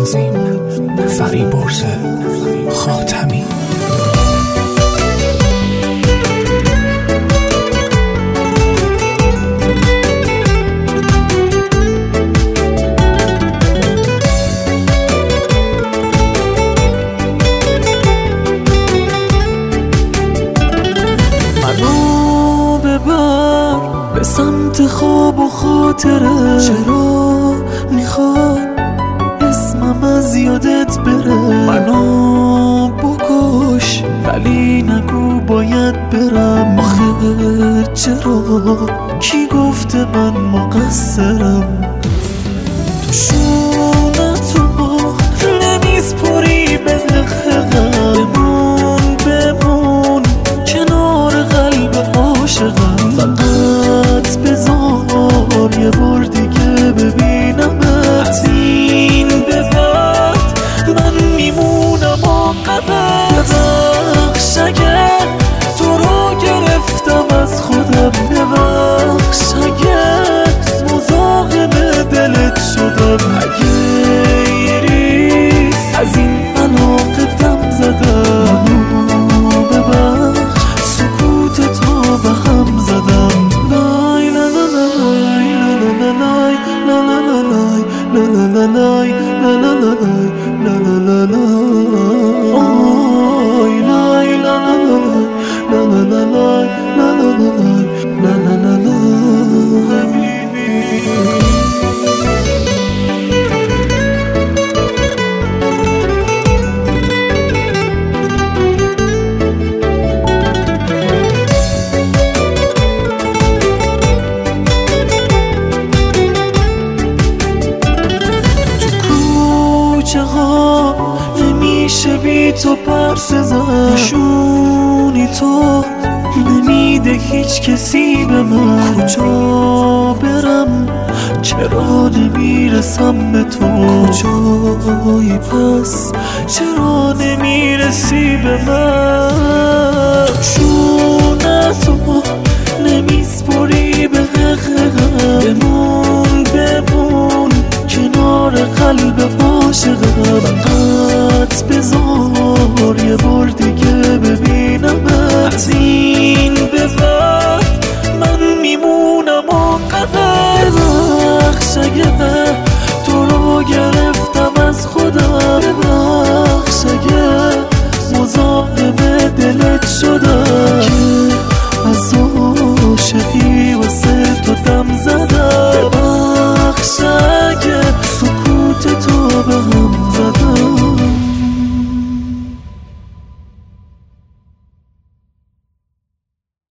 تنظیم فریبرز خاتمی. منو ببر به سمت خواب و خاطره، چرا میخواد اسمم از یادت بره؟ منو بکش ولی نگو باید برم، آخه چرا؟ کی گفته من مقصرم؟ تو شونتو نمیسپری به غم، بمون کنار قلب عاشقم. فقط بذار یه بار دیگه ببینمت، از این به بعد من میمونم عاقبت. ببخش اگر تو رو گرفتم از خودم، ببخش اگر مزاحم دلت شدم، اگه ریز از این علاقه دم زدم. ببخش سکوت تو به هم زدم. لای لا لا لای لا لا لای لا لا لا لای لا لا لا لای لا لا لا لای لا لا لا لای لا لا لا لا لا. نمیشه بی تو پرس زن، نشونی تو نمیده هیچ کسی به من. کجا برم چرا نمیرسم به تو؟ کجایی پس چرا نمیرسی به من؟ شونتو نمیسپری به غم، بمون کنار قلب عاشقم. فقط بذار یه بار دیگه ببینمت، از این به بعد من میمونم عاقبت. ببخش اگه تو رو گرفتم از خودم، ببخش اگه مزاحم دلت شدم.